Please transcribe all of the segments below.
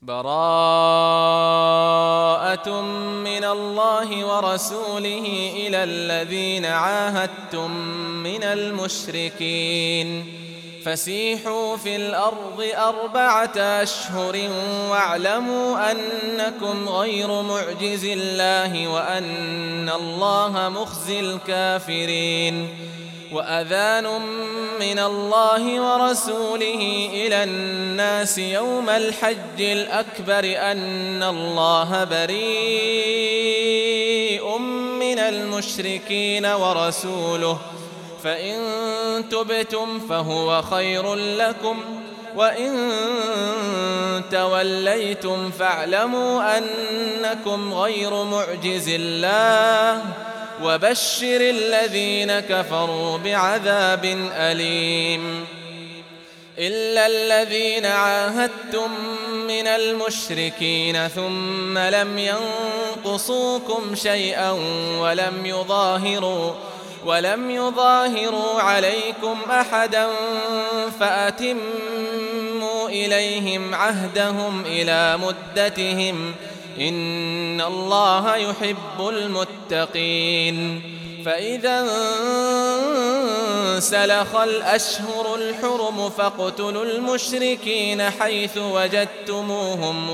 براءة من الله ورسوله إلى الذين عاهدتم من المشركين فسيحوا في الأرض 4 أشهر واعلموا أنكم غير معجز الله وأن الله مخزي الكافرين وأذان من الله ورسوله إلى الناس يوم الحج الأكبر أن الله بريء من المشركين ورسوله فإن تبتم فهو خير لكم وإن توليتم فاعلموا أنكم غير معجز الله وبشر الذين كفروا بعذاب أليم إلا الذين عاهدتم من المشركين ثم لم ينقصوكم شيئا ولم يظاهروا عليكم أحدا فأتموا إليهم عهدهم إلى مدتهم إن الله يحب المتقين فإذا انسلخ الأشهر الحرم فاقتلوا المشركين حيث وجدتموهم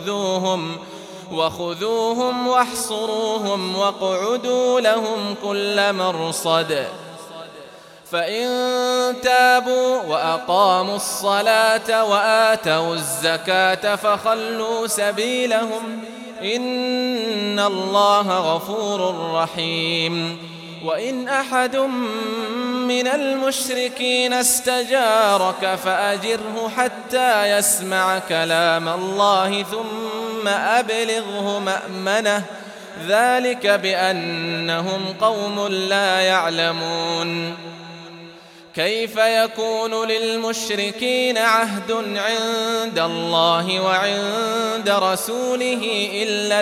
وخذوهم واحصروهم واقعدوا لهم كل مرصد فإن تابوا وأقاموا الصلاة وآتوا الزكاة فخلوا سبيلهم إن الله غفور رحيم وإن أحد من المشركين استجارك فأجره حتى يسمع كلام الله ثم أبلغه مأمنه ذلك بأنهم قوم لا يعلمون كيف يكون للمشركين عهد عند الله وعند رسوله إلا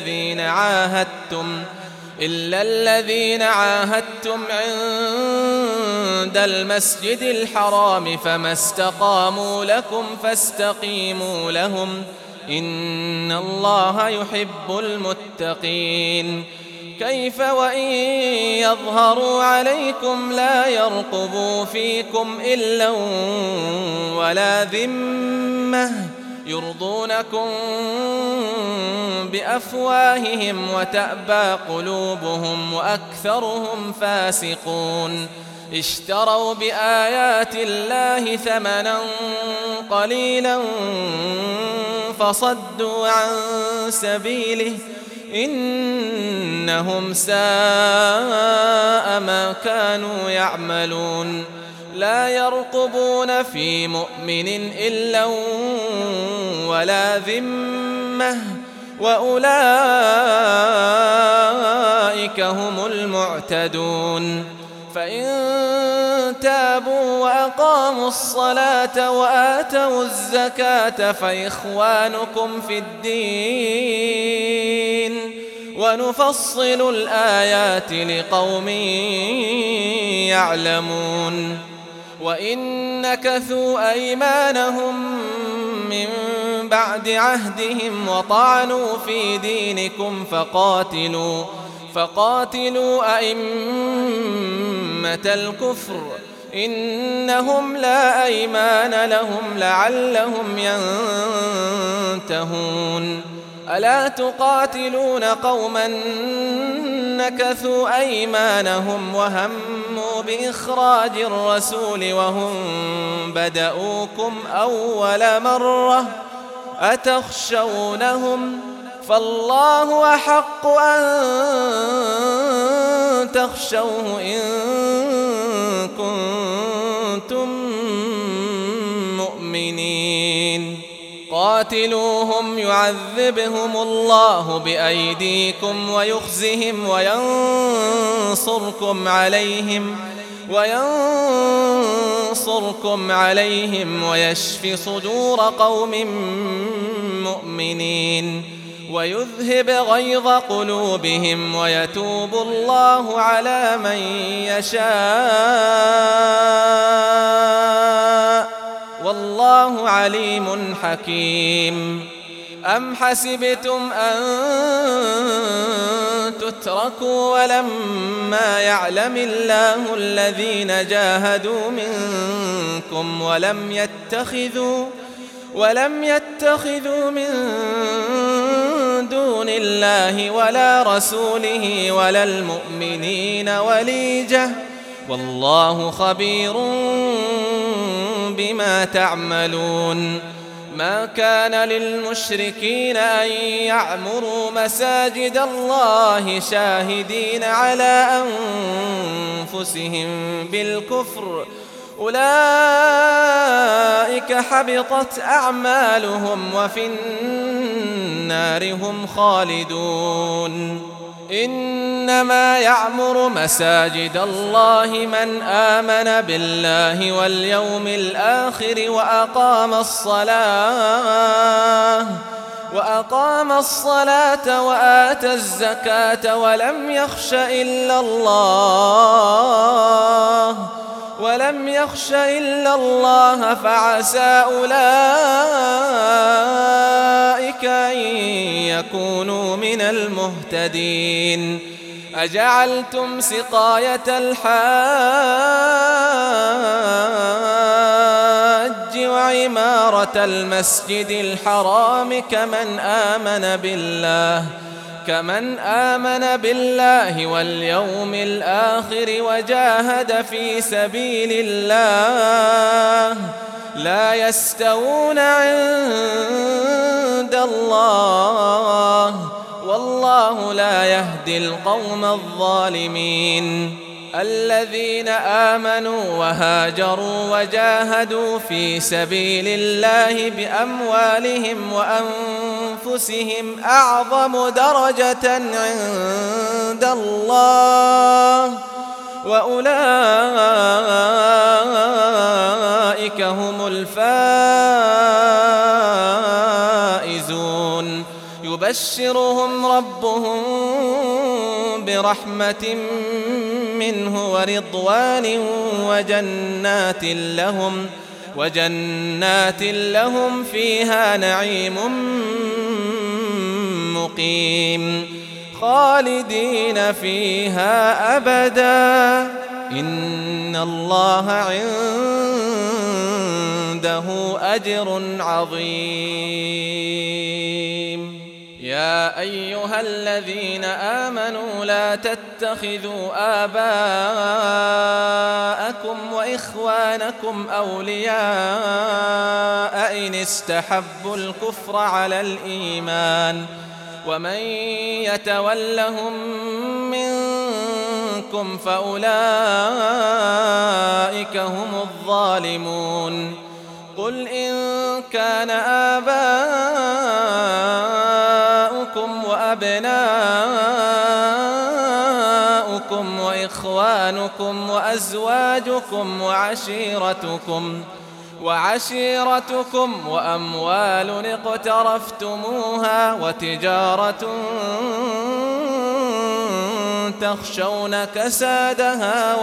الذين عاهدتم عند المسجد الحرام فما استقاموا لكم فاستقيموا لهم إن الله يحب المتقين كيف وإن يظهروا عليكم لا يرقبوا فيكم إلا ولا ذمة يرضونكم بأفواههم وتأبى قلوبهم وأكثرهم فاسقون اشتروا بآيات الله ثمنا قليلا فصدوا عن سبيله إنهم ساء ما كانوا يعملون لا يرقبون في مؤمن إلا ولا ذمة وأولئك هم المعتدون فإن تابوا وأقاموا الصلاة وآتوا الزكاة فإخوانكم في الدين ونفصل الآيات لقوم يعلمون وإن نكثوا أيمانهم من بعد عهدهم وطعنوا في دينكم فقاتلوا أئمة الكفر إنهم لا أيمان لهم لعلهم ينتهون ألا تقاتلون قوما نكثوا أيمانهم وهموا بإخراج الرسول وهم بدؤوكم أول مرة أتخشونهم فالله أحق أن تخشوه إن كنتم مؤمنين قاتلوهم يعذبهم الله بأيديكم ويخزهم وينصركم عليهم ويشف صدور قوم مؤمنين ويذهب غيظ قلوبهم ويتوب الله على من يشاء والله عليم حكيم أم حسبتم أن تتركوا ولما يعلم الله الذين جاهدوا منكم ولم يتخذوا من دون الله ولا رسوله ولا المؤمنين وليجة والله خبير بما تعملون. ما كان للمشركين أن يعمروا مساجد الله شاهدين على أنفسهم بالكفر أولئك حبطت أعمالهم وفي النار هم خالدون. إنما يعمر مساجد الله من آمن بالله واليوم الآخر وأقام الصلاة وآتى الزكاة ولم يخش إلا الله فعسى أولئك أن يكونوا من المهتدين. أجعلتم سقاية الحاج وعمارة المسجد الحرام كمن آمن بالله واليوم الآخر وجاهد في سبيل الله لا يستوون عند الله والله لا يهدي القوم الظالمين. الذين آمنوا وهاجروا وجاهدوا في سبيل الله بأموالهم وأنفسهم أعظم درجة عند الله وأولئك هم الفائزون. يبشرهم ربهم برحمة منه ورضوان وجنات لهم فيها نعيم مقيم خالدين فيها أبدا إن الله عنده أجر عظيم. يا أيها الذين آمنوا لا تتخذوا آباءكم وإخوانكم أولياء إن استحبوا الكفر على الإيمان ومن يتولهم منكم فأولئك هم الظالمون. قل إن كان آباؤكم وأبناؤكم وإخوانكم وأزواجكم وعشيرتكم وأموال اقترفتموها وتجارة تخشون كسادها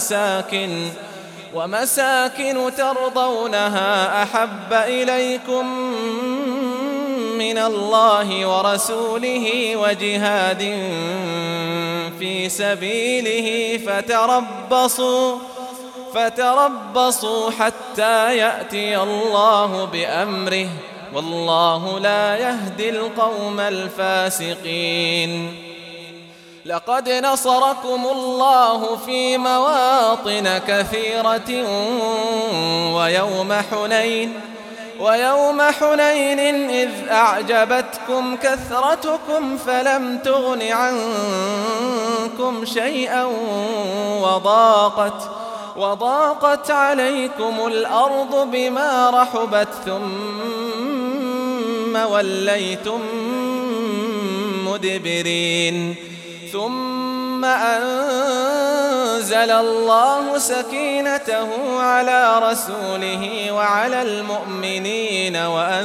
ومساكن ترضونها أحب إليكم من الله ورسوله وجهاد في سبيله فتربصوا حتى يأتي الله بأمره والله لا يهدي القوم الفاسقين. لقد نصركم الله في مواطن كثيرة ويوم حنين إذ أعجبتكم كثرتكم فلم تغن عنكم شيئا وضاقت عليكم الأرض بما رحبت ثم وليتم مدبرين. ثم أنزل الله سكينته على رسوله وعلى المؤمنين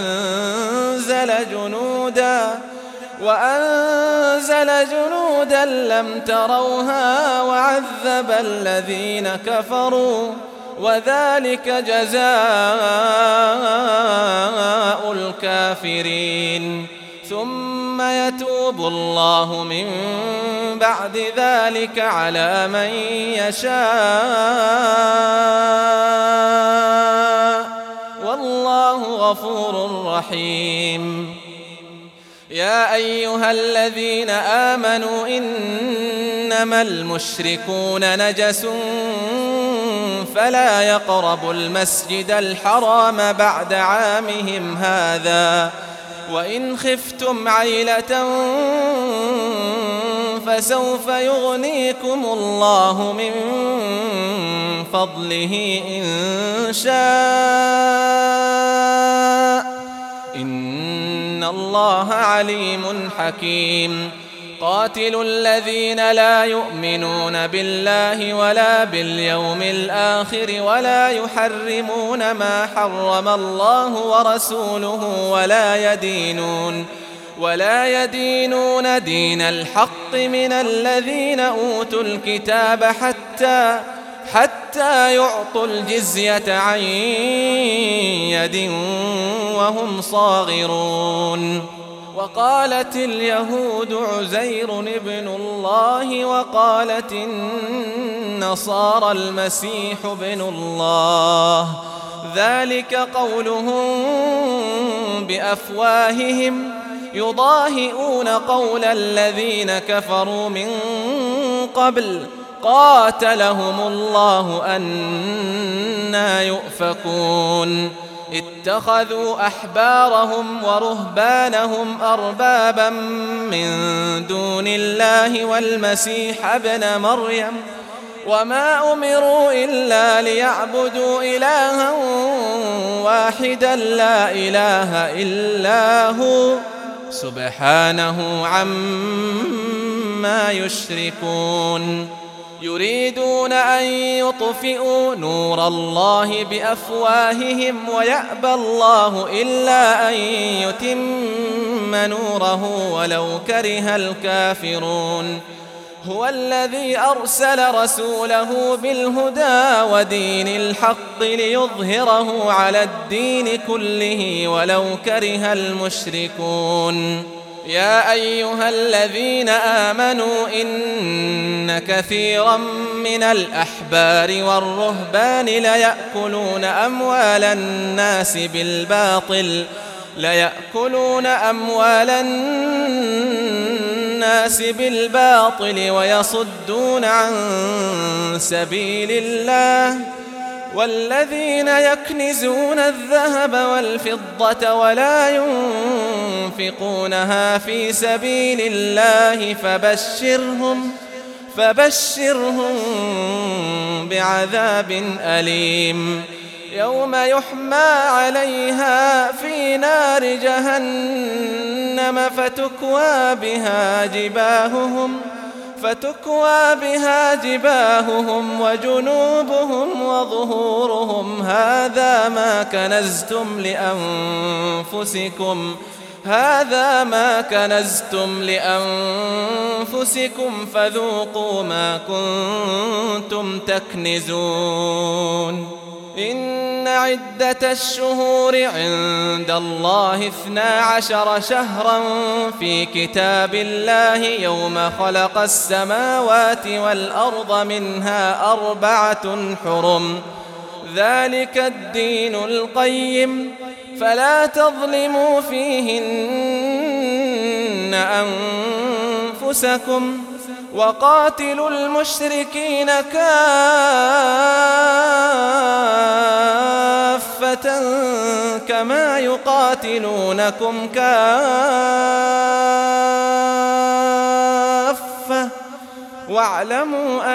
وأنزل جنودا لم تروها وعذب الذين كفروا وذلك جزاء الكافرين ثم يتوب الله من بعد ذلك على من يشاء والله غفور رحيم. يا أيها الذين آمنوا إنما المشركون نجس فلا يقربوا المسجد الحرام بعد عامهم هذا وإن خفتم عيلة فسوف يغنيكم الله من فضله إن شاء إن الله عليم حكيم. قاتلوا الذين لا يؤمنون بالله ولا باليوم الآخر ولا يحرمون ما حرم الله ورسوله ولا يدينون دين الحق من الذين أوتوا الكتاب حتى يعطوا الجزية عن يد وهم صاغرون. وقالت اليهود عزير ابن الله وقالت النصارى المسيح ابن الله ذلك قولهم بأفواههم يضاهئون قول الذين كفروا من قبل قاتلهم الله أنى يؤفكون. اتخذوا أحبارهم ورهبانهم أربابا من دون الله والمسيح ابن مريم وما أمروا إلا ليعبدوا إلها واحدا لا إله إلا هو سبحانه عما يشركون. يريدون أن يطفئوا نور الله بأفواههم ويأبى الله إلا أن يتم نوره ولو كره الكافرون. هو الذي أرسل رسوله بالهدى ودين الحق ليظهره على الدين كله ولو كره المشركون. يا أيها الذين آمنوا إن كثيرا من الأحبار والرهبان ليأكلون أموال الناس بالباطل ويصدون عن سبيل الله والذين يكنزون الذهب والفضة ولا ينفقونها في سبيل الله فبشرهم بعذاب أليم. يوم يحمى عليها في نار جهنم فتكوى بها جباههم وجنوبهم وظهورهم هذا ما كنزتم لأنفسكم فذوقوا ما كنتم تكنزون. إن عدة الشهور عند الله 12 شهرا في كتاب الله يوم خلق السماوات والأرض منها 4 حرم ذلك الدين القيم فلا تظلموا فيهن أنفسكم وقاتلوا المشركين كافة كما يقاتلونكم كافة واعلموا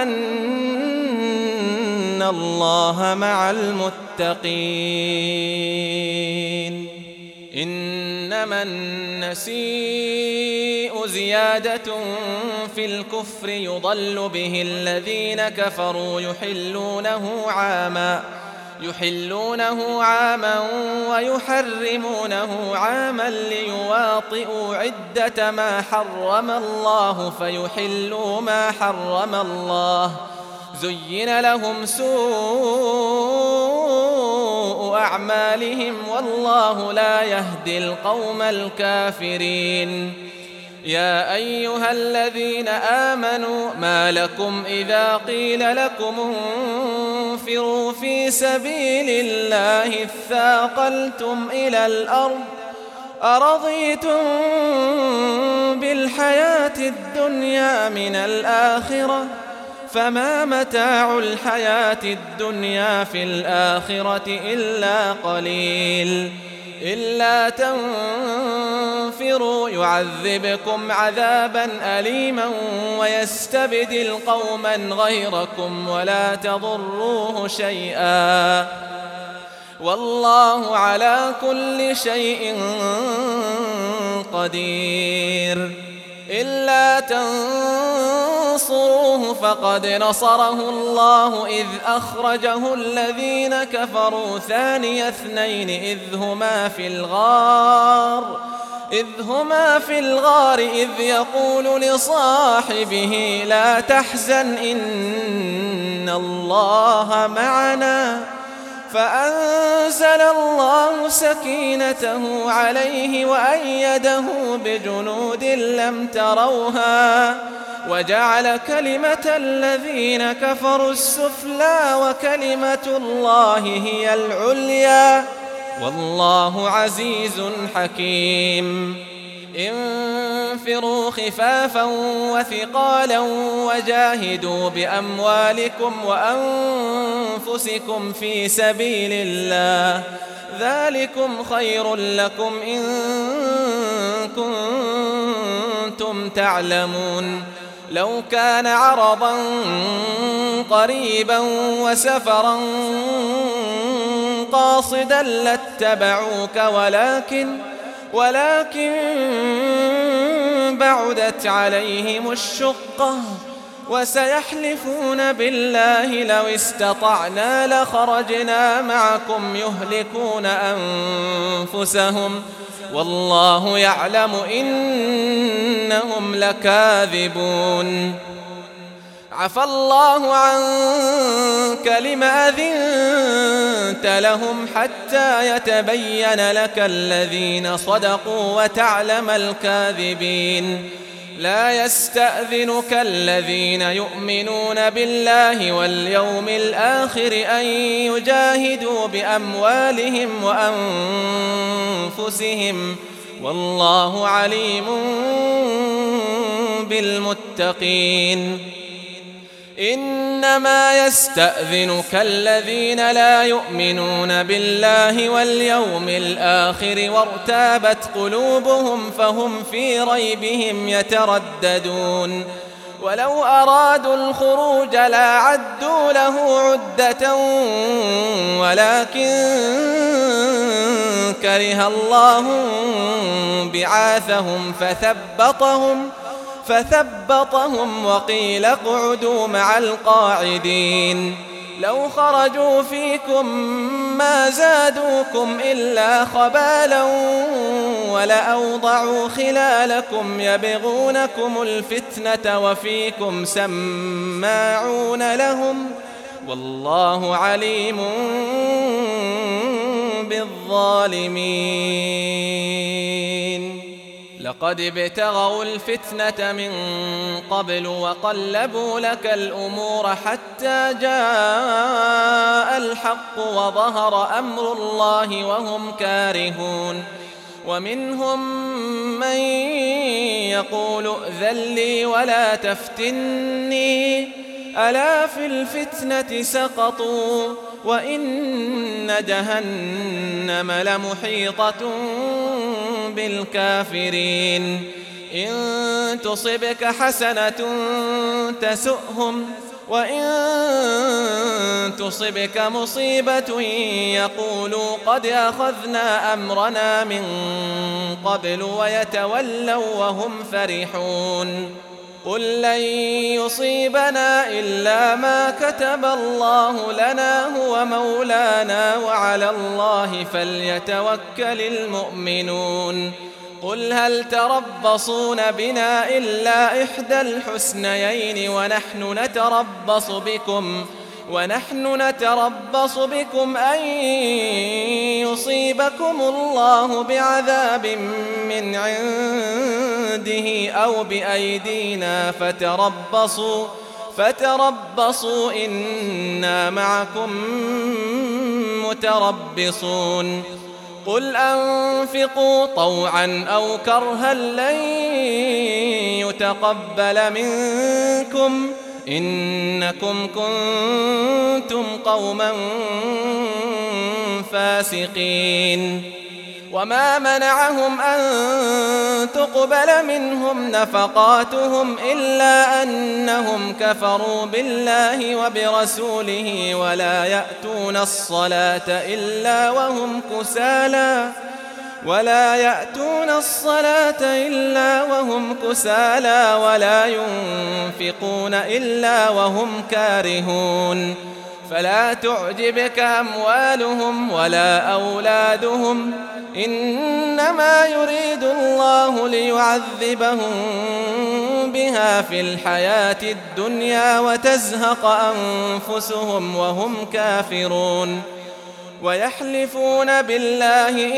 أن الله مع المتقين. إنما النسيء زيادة في الكفر يضل به الذين كفروا يحلونه عاما ويحرمونه عاما ليواطئوا عدة ما حرم الله فيحلوا ما حرم الله زين لهم سوء أعمالهم والله لا يهدي القوم الكافرين. يا أيها الذين آمنوا ما لكم إذا قيل لكم انفروا في سبيل الله اثاقلتم إلى الأرض أرضيتم بالحياة الدنيا من الآخرة فما متاع الحياة الدنيا في الآخرة إلا قليل. إلا تنفروا يعذبكم عذابا أليما ويستبدل قوما غيركم ولا تضروه شيئا والله على كل شيء قدير. إلا تنصروه فقد نصره الله إذ أخرجه الذين كفروا ثاني اثنين إذ هما في الغار إذ يقول لصاحبه لا تحزن إن الله معنا فأنزل الله سكينته عليه وأيده بجنود لم تروها وجعل كلمة الذين كفروا السفلى وكلمة الله هي العليا والله عزيز حكيم. انفروا خفافا وثقالا وجاهدوا بأموالكم وأنفسكم في سبيل الله ذلكم خير لكم إن كنتم تعلمون. لو كان عرضا قريبا وسفرا قاصدا لاتبعوك ولكن بعدت عليهم الشقة وسيحلفون بالله لو استطعنا لخرجنا معكم يهلكون أنفسهم والله يعلم إنهم لكاذبون. عفى الله عنك لما أذنت لهم حتى يتبين لك الذين صدقوا وتعلم الكاذبين. لا يستأذنك الذين يؤمنون بالله واليوم الآخر أن يجاهدوا بأموالهم وأنفسهم والله عليم بالمتقين. إنما يستأذنك الذين لا يؤمنون بالله واليوم الآخر وارتابت قلوبهم فهم في ريبهم يترددون. ولو أرادوا الخروج لأعدوا له عدة ولكن كره الله بعاثهم فثبطهم وقيل اقعدوا مع القاعدين. لو خرجوا فيكم ما زادوكم إلا خبالا ولأوضعوا خلالكم يبغونكم الفتنة وفيكم سماعون لهم والله عليم بالظالمين. لقد ابتغوا الفتنة من قبل وقلبوا لك الأمور حتى جاء الحق وظهر أمر الله وهم كارهون. ومنهم من يقول ائذن لي ولا تفتني ألا في الفتنة سقطوا وإن جهنم لمحيطة بالكافرين. إن تصبك حسنة تسؤهم وإن تصبك مصيبة يقولوا قد أخذنا أمرنا من قبل ويتولوا وهم فرحون. قل لن يصيبنا إلا ما كتب الله لنا هو مولانا وعلى الله فليتوكل المؤمنون. قل هل تربصون بنا إلا إحدى الحسنيين ونحن نتربص بكم أن يصيبكم الله بعذاب من عنده أو بأيدينا فتربصوا إنا معكم متربصون قل أنفقوا طوعا أو كرها لن يتقبل منكم إنكم كنتم قوما فاسقين وما منعهم أن تقبل منهم نفقاتهم إلا أنهم كفروا بالله وبرسوله ولا يأتون الصلاة إلا وهم كسالى ولا ينفقون إلا وهم كارهون فلا تعجبك أموالهم ولا أولادهم إنما يريد الله ليعذبهم بها في الحياة الدنيا وتزهق أنفسهم وهم كافرون ويحلفون بالله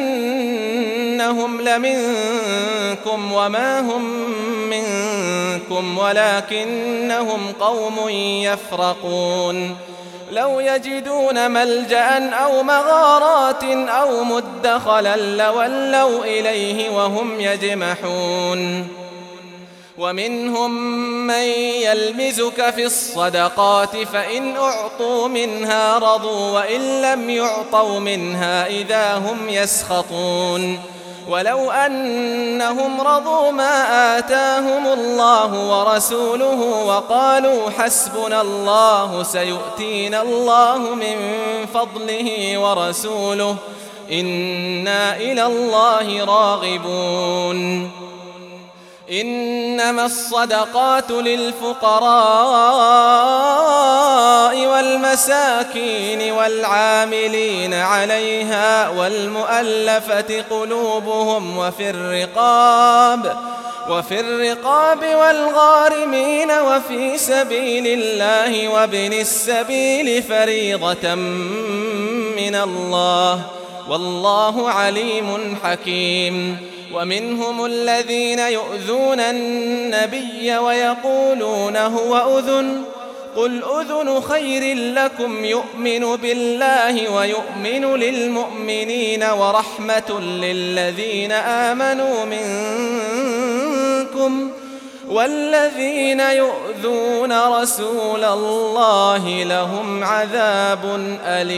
إنهم لمنكم وما هم منكم ولكنهم قوم يفرقون لو يجدون ملجأ أو مغارات أو مدخلا لولوا إليه وهم يجمحون ومنهم من يلمزك في الصدقات فإن أعطوا منها رضوا وإن لم يعطوا منها إذا هم يسخطون ولو أنهم رضوا ما آتاهم الله ورسوله وقالوا حسبنا الله سيؤتينا الله من فضله ورسوله إنا إلى الله راغبون إنما الصدقات للفقراء والمساكين والعاملين عليها والمؤلفة قلوبهم وفي الرقاب والغارمين وفي سبيل الله وابن السبيل فريضة من الله والله عليم حكيم ومنهم الذين يؤذون النبي ويقولون هو أذن قل أذن خير لكم يؤمن بالله ويؤمن للمؤمنين ورحمة للذين آمنوا منكم والذين يؤذون رسول الله لهم عذاب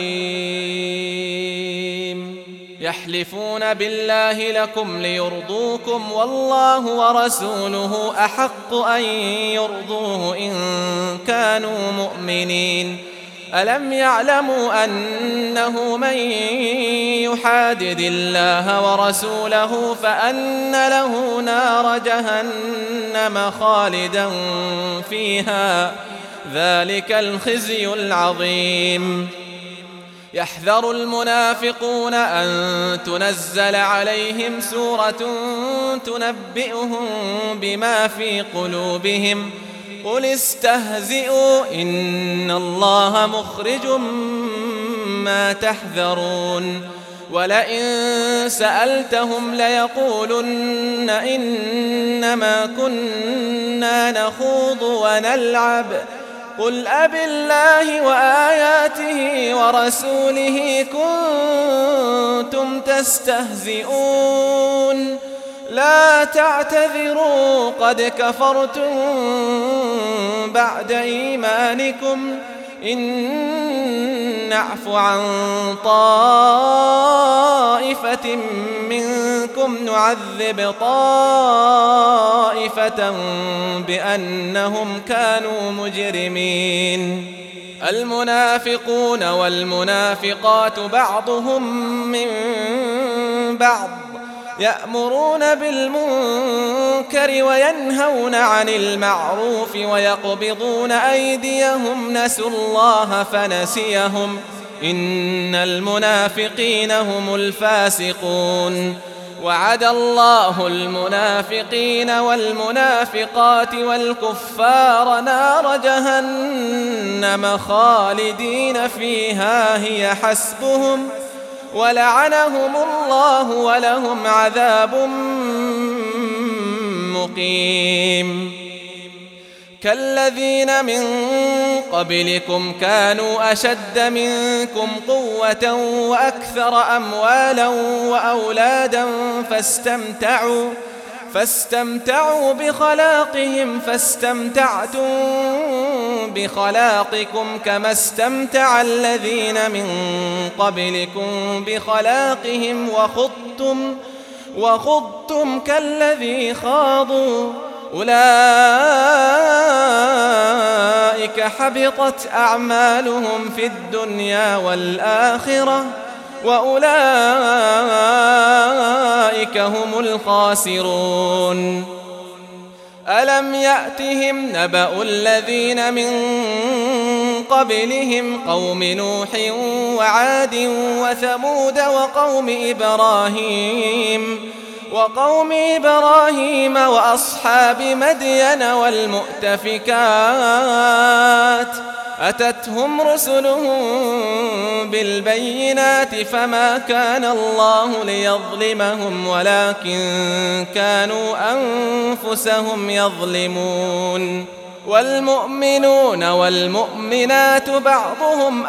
أليم يحلفون بالله لكم ليرضوكم والله ورسوله أحق أن يرضوه إن كانوا مؤمنين ألم يعلموا أنه من يحادد الله ورسوله فأن له نار جهنم خالدا فيها ذلك الخزي العظيم يحذر المنافقون أن تنزل عليهم سورة تنبئهم بما في قلوبهم قل استهزئوا إن الله مخرج ما تحذرون ولئن سألتهم ليقولن إنما كنا نخوض ونلعب قل أبالله وآياته ورسوله كنتم تستهزئون لا تعتذروا قد كفرتم بعد إيمانكم إن نعف عن طائفة منكم نعذب طائفة بأنهم كانوا مجرمين المنافقون والمنافقات بعضهم من بعض يأمرون بالمنكر وينهون عن المعروف ويقبضون أيديهم نسوا الله فنسيهم إن المنافقين هم الفاسقون وعد الله المنافقين والمنافقات والكفار نار جهنم خالدين فيها هي حسبهم ولعنهم الله ولهم عذاب مقيم. كالذين من قبلكم كانوا أشد منكم قوة وأكثر أموالا وأولادا فاستمتعوا بخلاقهم فاستمتعتم بخلاقكم كما استمتع الذين من قبلكم بخلاقهم وخضتم كالذي خاضوا أولئك حبطت أعمالهم في الدنيا والآخرة وأولئك هم الخاسرون. ألم يأتهم نبأ الذين من قبلهم قوم نوح وعاد وثمود وقوم إبراهيم وأصحاب مدين والمؤتفكات أتتهم رسلهم بالبينات فما كان الله ليظلمهم ولكن كانوا أنفسهم يظلمون. والمؤمنون والمؤمنات بعضهم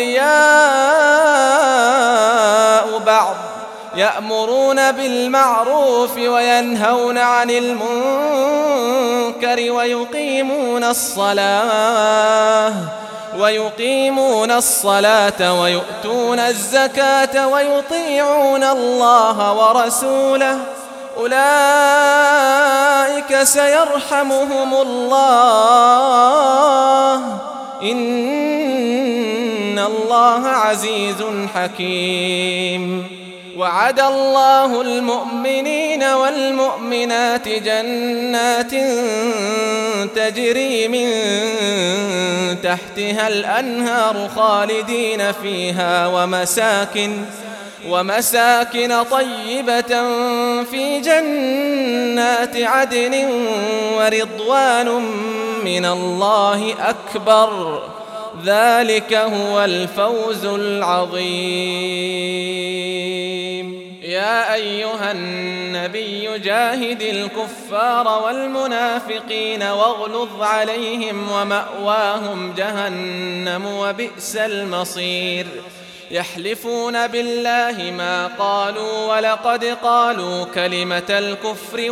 أولياء بعض يأمرون بالمعروف وينهون عن المنكر ويقيمون الصلاة ويؤتون الزكاة ويطيعون الله ورسوله أولئك سيرحمهم الله إن الله عزيز حكيم. وعد الله المؤمنين والمؤمنات جنات تجري من تحتها الأنهار خالدين فيها ومساكن طيبة في جنات عدن ورضوان من الله أكبر ذلك هو الفوز العظيم. يا أيها النبي جاهد الكفار والمنافقين واغلظ عليهم ومأواهم جهنم وبئس المصير. يحلفون بالله ما قالوا ولقد قالوا كلمة الكفر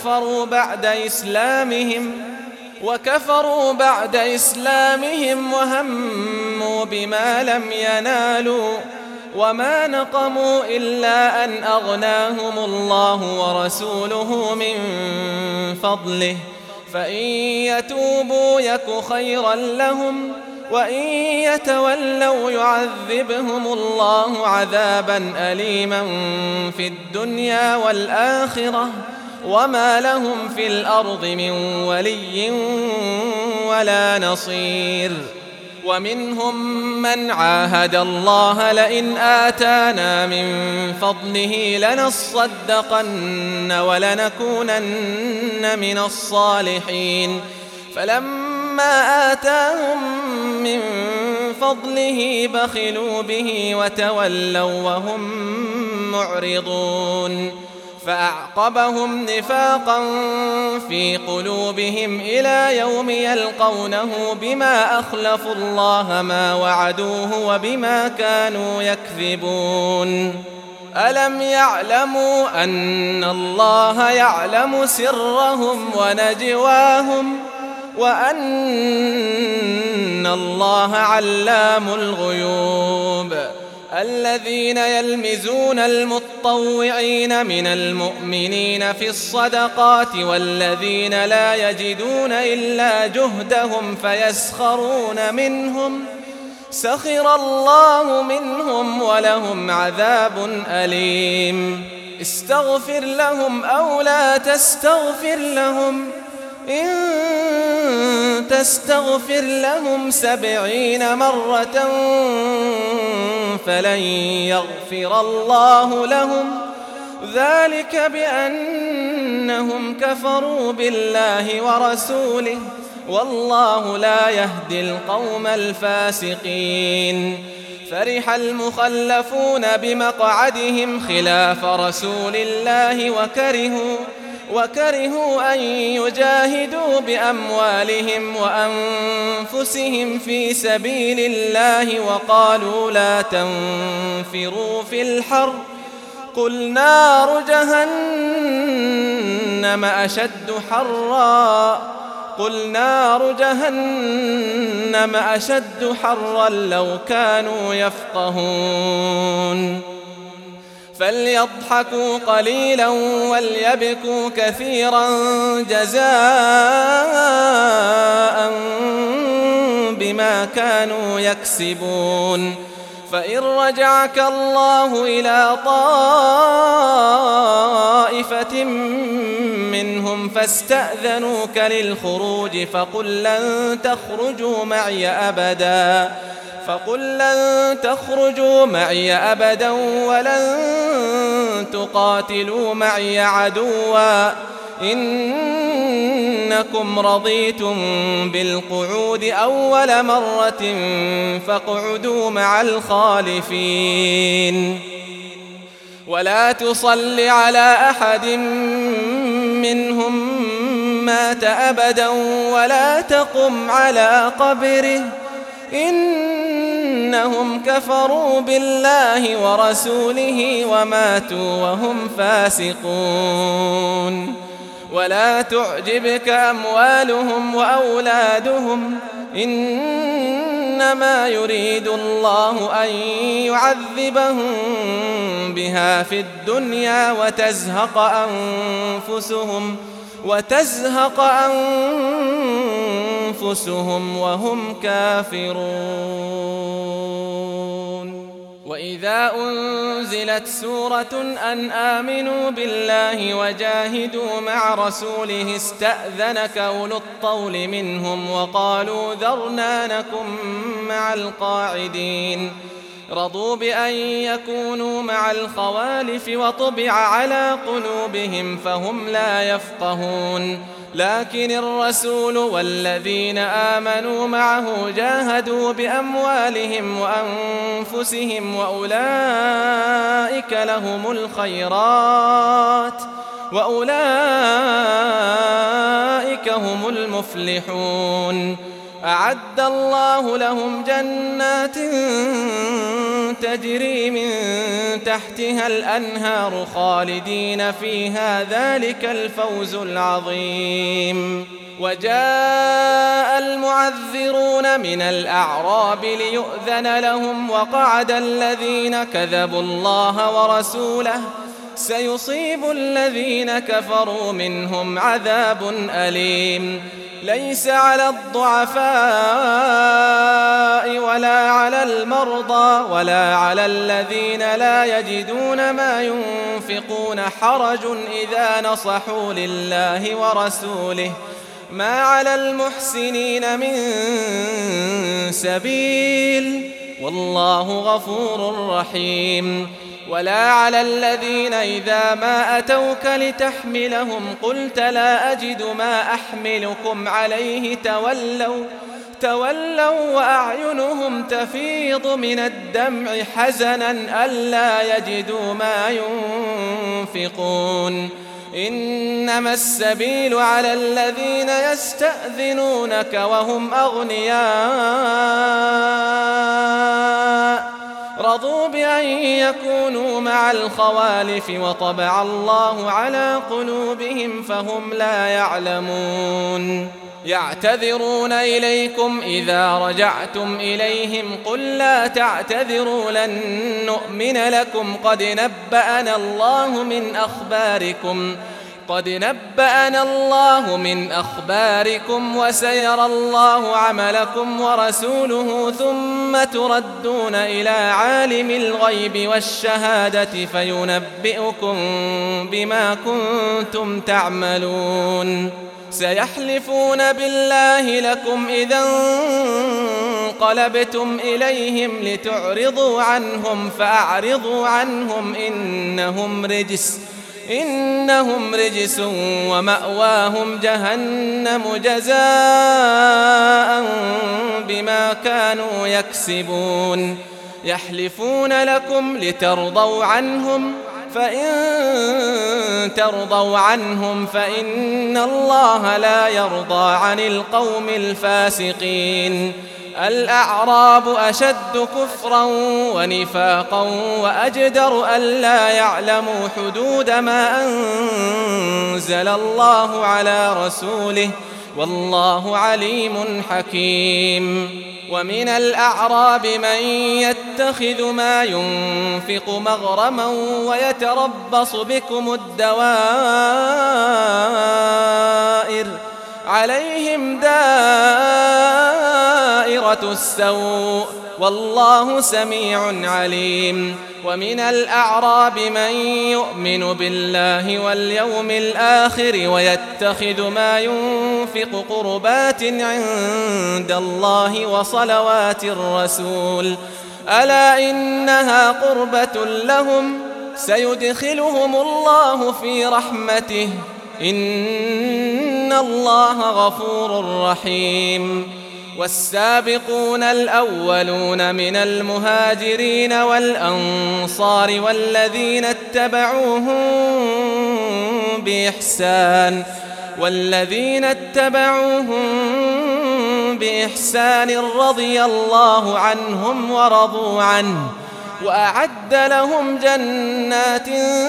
وكفروا بعد إسلامهم وهموا بما لم ينالوا وما نقموا إلا أن أغناهم الله ورسوله من فضله فإن يتوبوا يك خيرا لهم وإن يتولوا يعذبهم الله عذابا أليما في الدنيا والآخرة وما لهم في الأرض من ولي ولا نصير. ومنهم من عاهد الله لئن آتانا من فضله لنصدقن ولنكونن من الصالحين فلما آتاهم من فضله بخلوا به وتولوا وهم معرضون. فأعقبهم نفاقا في قلوبهم إلى يوم يلقونه بما أخلفوا الله ما وعدوه وبما كانوا يكذبون. ألم يعلموا أن الله يعلم سرهم ونجواهم وأن الله علام الغيوب. الذين يلمزون المطوعين من المؤمنين في الصدقات والذين لا يجدون إلا جهدهم فيسخرون منهم سخر الله منهم ولهم عذاب أليم. استغفر لهم أو لا تستغفر لهم إن تستغفر لهم 70 مرة فلن يغفر الله لهم ذلك بأنهم كفروا بالله ورسوله والله لا يهدي القوم الفاسقين. فرح المخلفون بمقعدهم خلاف رسول الله وكرهوا أن يجاهدوا بأموالهم وأنفسهم في سبيل الله وقالوا لا تنفروا في الحر قل نار جهنم أشد حرا لو كانوا يفقهون. فليضحكوا قليلا وليبكوا كثيرا جزاء بما كانوا يكسبون. فإن رجعك الله إلى طائفة منهم فاستأذنوك للخروج فقل لن تخرجوا معي أبدا ولن تقاتلوا معي عدوا إنكم رضيتم بالقعود أول مرة فاقعدوا مع الخالفين. ولا تصل على أحد منهم مات أبدا ولا تقم على قبره إنهم كفروا بالله ورسوله وماتوا وهم فاسقون. ولا تعجبك أموالهم وأولادهم إنما يريد الله أن يعذبهم بها في الدنيا وتزهق أنفسهم وهم كافرون. وإذا أنزلت سورة أن آمنوا بالله وجاهدوا مع رسوله استأذنك أولو الطول منهم وقالوا ذرنا نكن مع القاعدين. رضوا بأن يكونوا مع الخوالف وطبع على قلوبهم فهم لا يفقهون. لكن الرسول والذين آمنوا معه جاهدوا بأموالهم وأنفسهم وأولئك هم المفلحون. أعد الله لهم جنات تجري من تحتها الأنهار خالدين فيها ذلك الفوز العظيم. وجاء المعذرون من الأعراب ليؤذن لهم وقعد الذين كذبوا الله ورسوله سيصيب الذين كفروا منهم عذاب أليم. ليس على الضعفاء ولا على المرضى ولا على الذين لا يجدون ما ينفقون حرج إذا نصحوا لله ورسوله ما على المحسنين من سبيل والله غفور رحيم. ولا على الذين إذا ما أتوك لتحملهم قلت لا أجد ما أحملكم عليه تولوا وأعينهم تفيض من الدمع حزنا ألا يجدوا ما ينفقون. إنما السبيل على الذين يستأذنونك وهم أغنياء رضوا بأن يكونوا مع الخوالف وطبع الله على قلوبهم فهم لا يعلمون. يعتذرون إليكم إذا رجعتم إليهم قل لا تعتذروا لن نؤمن لكم قد نبأنا الله من أخباركم وسيرى الله عملكم ورسوله ثم تردون إلى عالم الغيب والشهادة فينبئكم بما كنتم تعملون. سيحلفون بالله لكم إذا انقلبتم إليهم لتعرضوا عنهم فأعرضوا عنهم إنهم رجس إنهم رجس ومأواهم جهنم جزاء بما كانوا يكسبون يحلفون لكم لترضوا عنهم فإن ترضوا عنهم فإن الله لا يرضى عن القوم الفاسقين الأعراب أشد كفرا ونفاقا وأجدر ألا يعلموا حدود ما أنزل الله على رسوله والله عليم حكيم ومن الأعراب من يتخذ ما ينفق مغرما ويتربص بكم الدوائر عليهم دائرة السوء والله سميع عليم ومن الأعراب من يؤمن بالله واليوم الآخر ويتخذ ما ينفق قربات عند الله وصلوات الرسول ألا إنها قربة لهم سيدخلهم الله في رحمته إن الله غفور رحيم والسابقون الأولون من المهاجرين والأنصار والذين اتبعوهم بإحسان رضي الله عنهم ورضوا عنه وأعد لهم جنات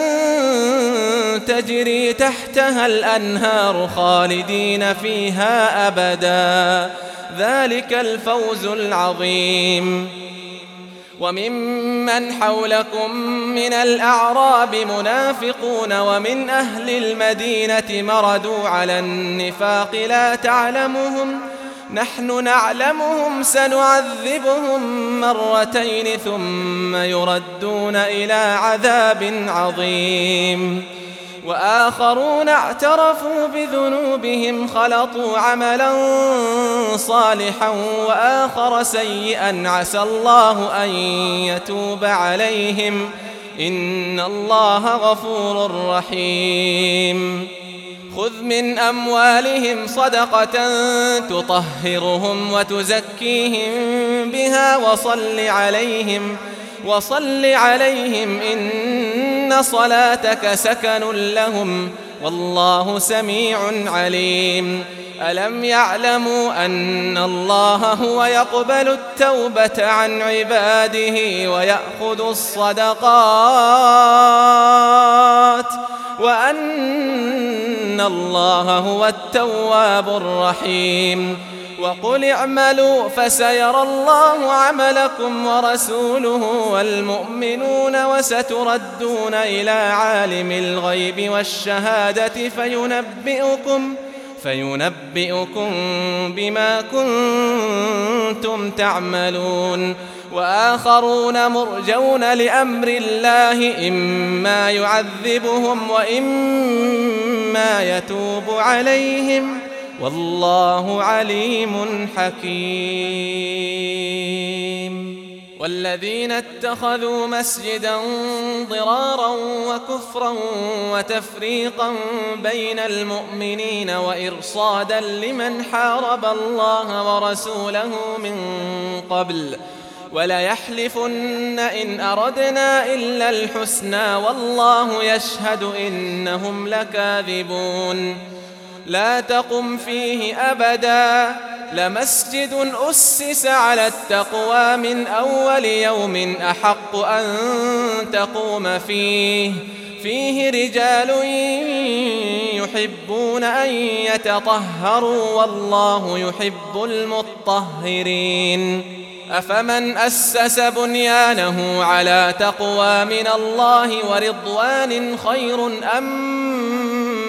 تجري تحتها الأنهار خالدين فيها أبدا ذلك الفوز العظيم وممن حولكم من الأعراب منافقون ومن أهل المدينة مردوا على النفاق لا تعلمهم نحن نعلمهم سنعذبهم مرتين ثم يردون إلى عذاب عظيم وآخرون اعترفوا بذنوبهم خلطوا عملا صالحا وآخر سيئا عسى الله أن يتوب عليهم إن الله غفور رحيم خذ من أموالهم صدقة تطهرهم وتزكيهم بها وصل عليهم إن صلاتك سكن لهم والله سميع عليم ألم يعلموا أن الله هو يقبل التوبة عن عباده ويأخذ الصدقات وأن الله هو التواب الرحيم وقل اعملوا فسيرى الله عملكم ورسوله والمؤمنون وستردون إلى عالم الغيب والشهادة فينبئكم بما كنتم تعملون وآخرون مرجون لأمر الله إما يعذبهم وإما يتوب عليهم والله عليم حكيم والذين اتخذوا مسجدا ضرارا وكفرا وتفريقا بين المؤمنين وإرصادا لمن حارب الله ورسوله من قبل وليحلفن إن أردنا إلا الحسنى والله يشهد إنهم لكاذبون لا تقم فيه أبدا لمسجد أسس على التقوى من أول يوم أحق أن تقوم فيه رجال يحبون أن يتطهروا والله يحب المطهرين أفمن أسس بنيانه على تقوى من الله ورضوان خير أم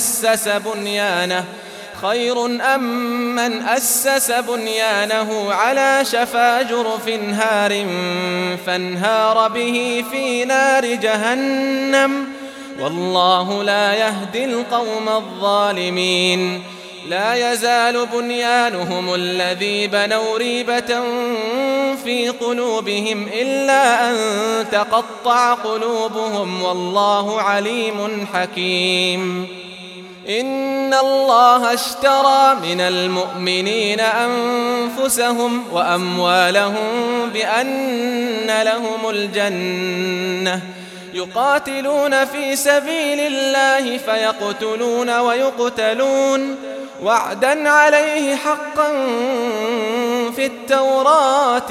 من أسس بنيانه على شفا جرف هار فانهار به في نار جهنم والله لا يهدي القوم الظالمين لا يزال بنيانهم الذي بنوا ريبة في قلوبهم إلا أن تقطع قلوبهم والله عليم حكيم. إن الله اشترى من المؤمنين أنفسهم وأموالهم بأن لهم الجنة يقاتلون في سبيل الله فيقتلون ويقتلون وعدا عليه حقا في التوراة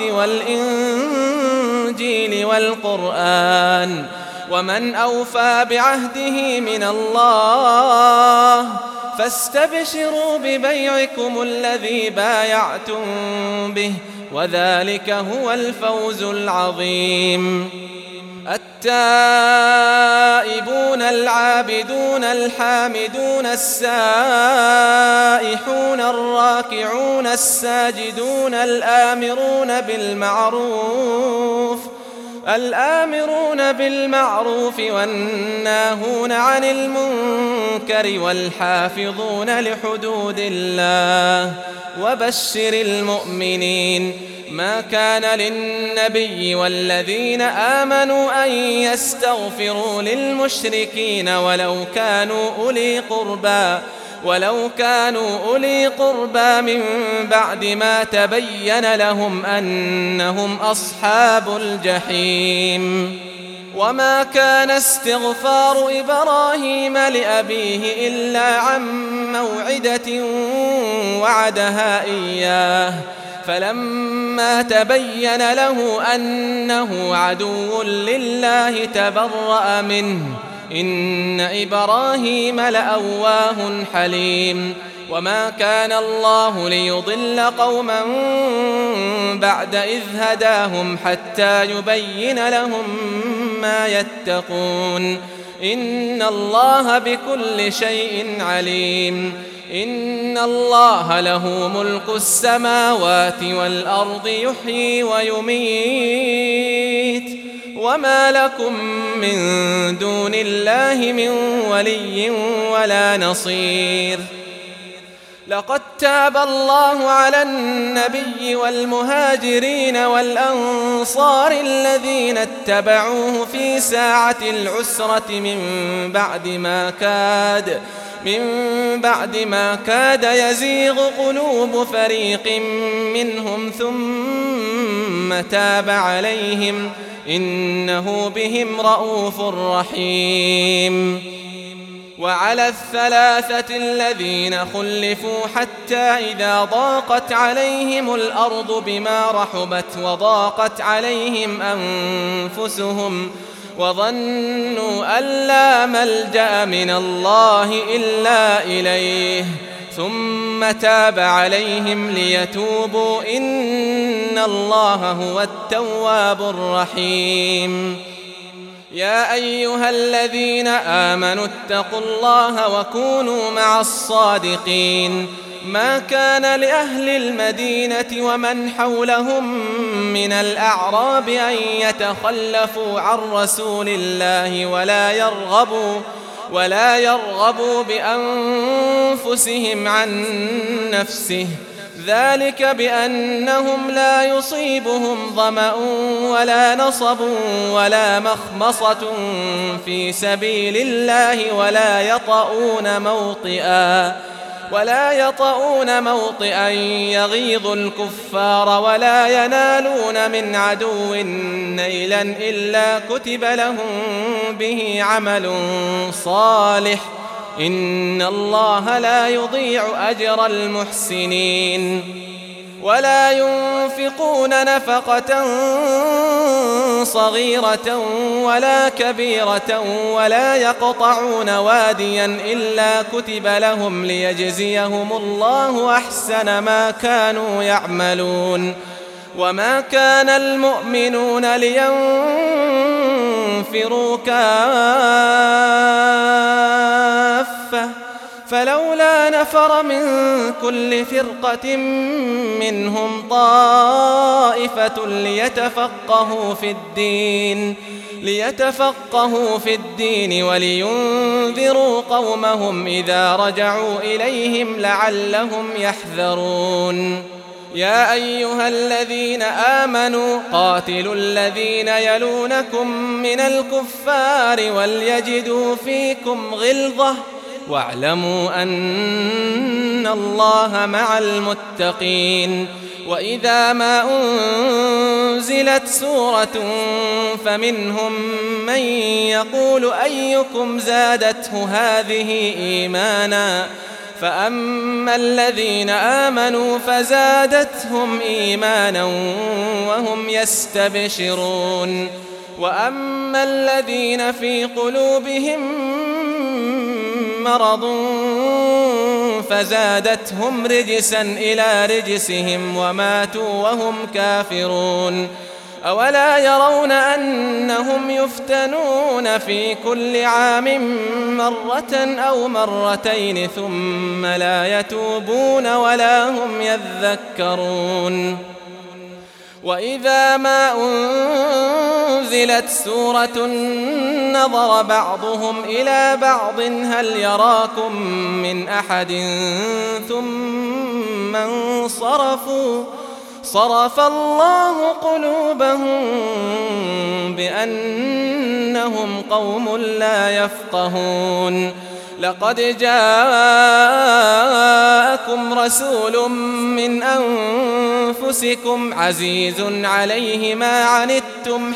والإنجيل والقرآن ومن أوفى بعهده من الله فاستبشروا ببيعكم الذي بايعتم به وذلك هو الفوز العظيم. التائبون العابدون الحامدون السائحون الراكعون الساجدون الآمرون بالمعروف والناهون عن المنكر والحافظون لحدود الله وبشر المؤمنين. ما كان للنبي والذين آمنوا أن يستغفروا للمشركين ولو كانوا أولي قربى من بعد ما تبين لهم أنهم أصحاب الجحيم. وما كان استغفار إبراهيم لأبيه إلا عن موعدة وعدها إياه فلما تبين له أنه عدو لله تبرأ منه إن إبراهيم لأواه حليم. وما كان الله ليضل قوما بعد إذ هداهم حتى يبين لهم ما يتقون إن الله بكل شيء عليم. إن الله له ملك السماوات والأرض يحيي ويميت وما لكم من دون الله من ولي ولا نصير. لقد تاب الله على النبي والمهاجرين والأنصار الذين اتبعوه في ساعة العسرة من بعد ما كاد يزيغ قلوب فريق منهم ثم تاب عليهم إنه بهم رءوف رحيم. وعلى الثلاثة الذين خلفوا حتى إذا ضاقت عليهم الأرض بما رحبت وضاقت عليهم أنفسهم وظنوا أن لا ملجأ من الله إلا إليه ثم تاب عليهم ليتوبوا إن الله هو التواب الرحيم. يا أيها الذين آمنوا اتقوا الله وكونوا مع الصادقين. ما كان لأهل المدينة ومن حولهم من الأعراب أن يتخلفوا عن رسول الله ولا يرغبوا بأنفسهم عن نفسه ذلك بأنهم لا يصيبهم ظمأ ولا نصب ولا مخمصة في سبيل الله ولا يطؤون موطئا يغيظ الكفار ولا ينالون من عدو نيلا إلا كتب لهم به عمل صالح إن الله لا يضيع أجر المحسنين. ولا ينفقون نفقة صغيرة ولا كبيرة ولا يقطعون واديا إلا كتب لهم ليجزيهم الله أحسن ما كانوا يعملون. وما كان المؤمنون لينفروا كافة فلولا نفر من كل فرقة منهم طائفة ليتفقهوا في الدين ولينذروا قومهم إذا رجعوا إليهم لعلهم يحذرون. يا أيها الذين آمنوا قاتلوا الذين يلونكم من الكفار وليجدوا فيكم غلظة واعلموا أن الله مع المتقين. وإذا ما أنزلت سورة فمنهم من يقول أيكم زادته هذه إيمانا فأما الذين آمنوا فزادتهم إيمانا وهم يستبشرون وأما الذين في قلوبهم مرض فزادتهم رجسا إلى رجسهم وماتوا وهم كافرون. أولا يرون أنهم يفتنون في كل عام مرة أو مرتين ثم لا يتوبون ولا هم يذكرون. وإذا ما أنزلت سورة نظر بعضهم إلى بعض هل يراكم من أحد ثم انصرفوا صرف الله قلوبهم بأنهم قوم لا يفقهون. لقد جاءكم رسول من أنفسكم عزيز عليه ما عنتم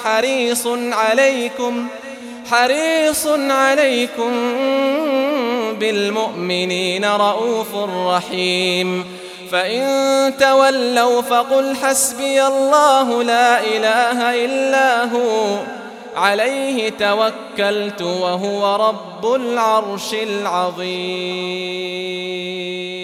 حريص عليكم بالمؤمنين رؤوف رحيم. فإن تولوا فقل حسبي الله لا إله إلا هو عليه توكلت وهو رب العرش العظيم.